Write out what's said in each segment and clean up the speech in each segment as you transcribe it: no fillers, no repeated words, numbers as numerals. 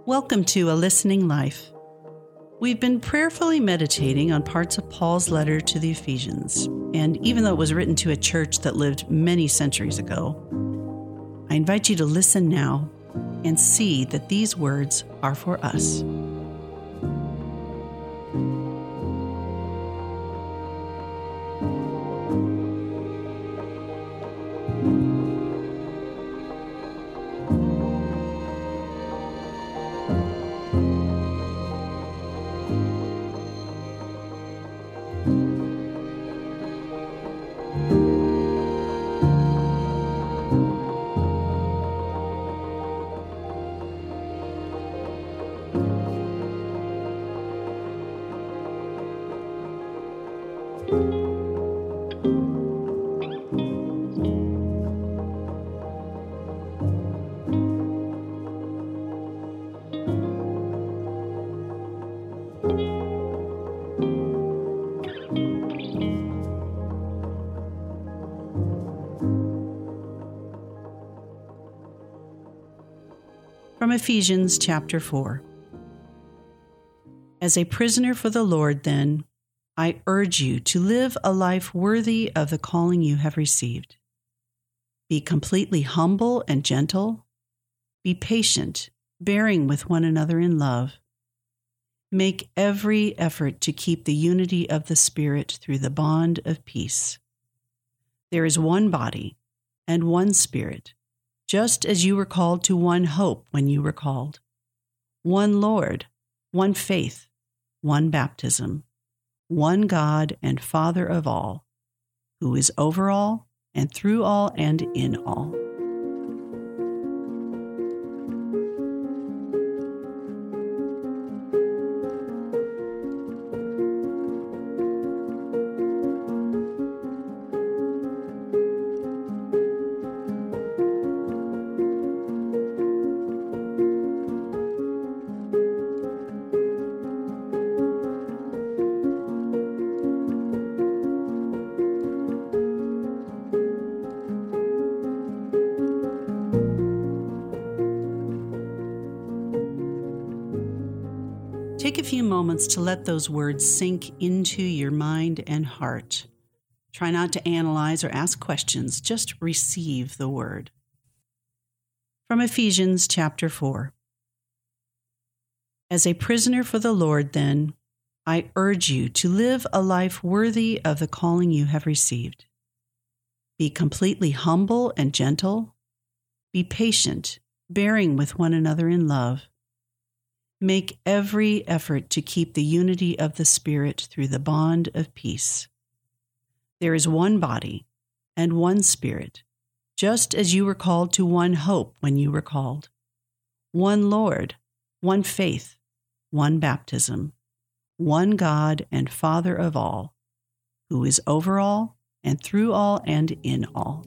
Welcome to A Listening Life. We've been prayerfully meditating on parts of Paul's letter to the Ephesians, and even though it was written to a church that lived many centuries ago, I invite you to listen now and see that these words are for us. From Ephesians chapter 4. As a prisoner for the Lord, then, I urge you to live a life worthy of the calling you have received. Be completely humble and gentle. Be patient, bearing with one another in love. Make every effort to keep the unity of the Spirit through the bond of peace. There is one body and one Spirit, just as you were called to one hope when you were called. One Lord, one faith, one baptism, one God and Father of all, who is over all and through all and in all. Take a few moments to let those words sink into your mind and heart. Try not to analyze or ask questions, just receive the word. From Ephesians chapter 4. As a prisoner for the Lord, then, I urge you to live a life worthy of the calling you have received. Be completely humble and gentle. Be patient, bearing with one another in love. Make every effort to keep the unity of the Spirit through the bond of peace. There is one body and one Spirit, just as you were called to one hope when you were called. One Lord, one faith, one baptism, one God and Father of all, who is over all and through all and in all.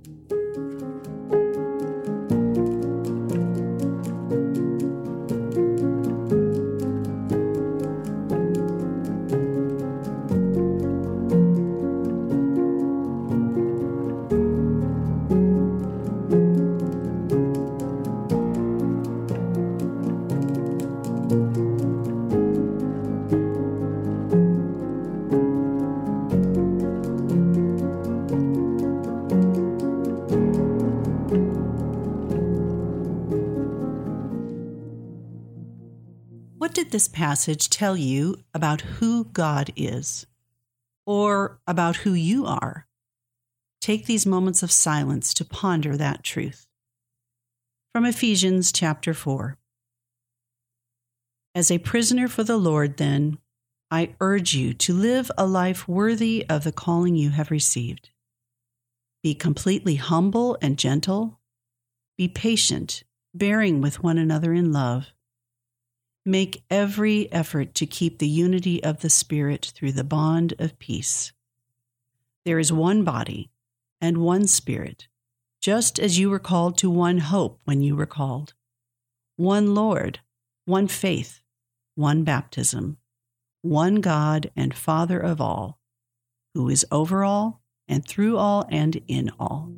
What did this passage tell you about who God is, or about who you are? Take these moments of silence to ponder that truth. From Ephesians chapter 4. As a prisoner for the Lord, then, I urge you to live a life worthy of the calling you have received. Be completely humble and gentle. Be patient, bearing with one another in love. Make every effort to keep the unity of the Spirit through the bond of peace. There is one body and one Spirit, just as you were called to one hope when you were called. One Lord, one faith, one baptism, one God and Father of all, who is over all and through all and in all.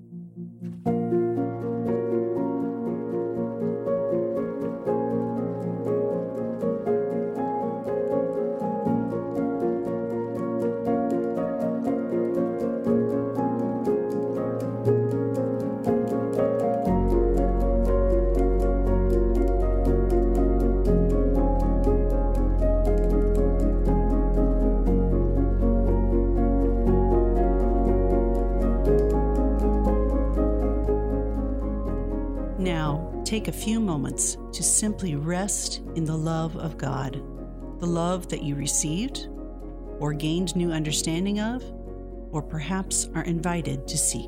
take a few moments to simply rest in the love of God, the love that you received or gained new understanding of, or perhaps are invited to seek.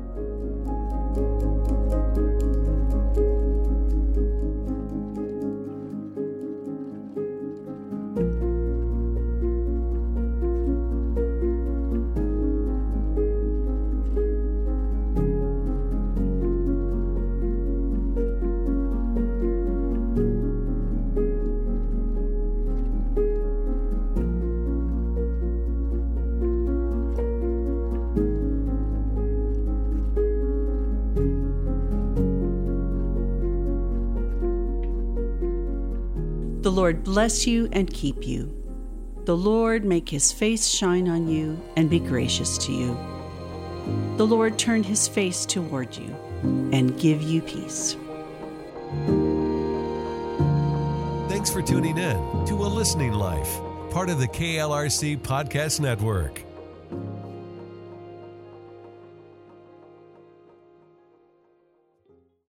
The Lord bless you and keep you. The Lord make his face shine on you and be gracious to you. The Lord turn his face toward you and give you peace. Thanks for tuning in to A Listening Life, part of the KLRC Podcast Network.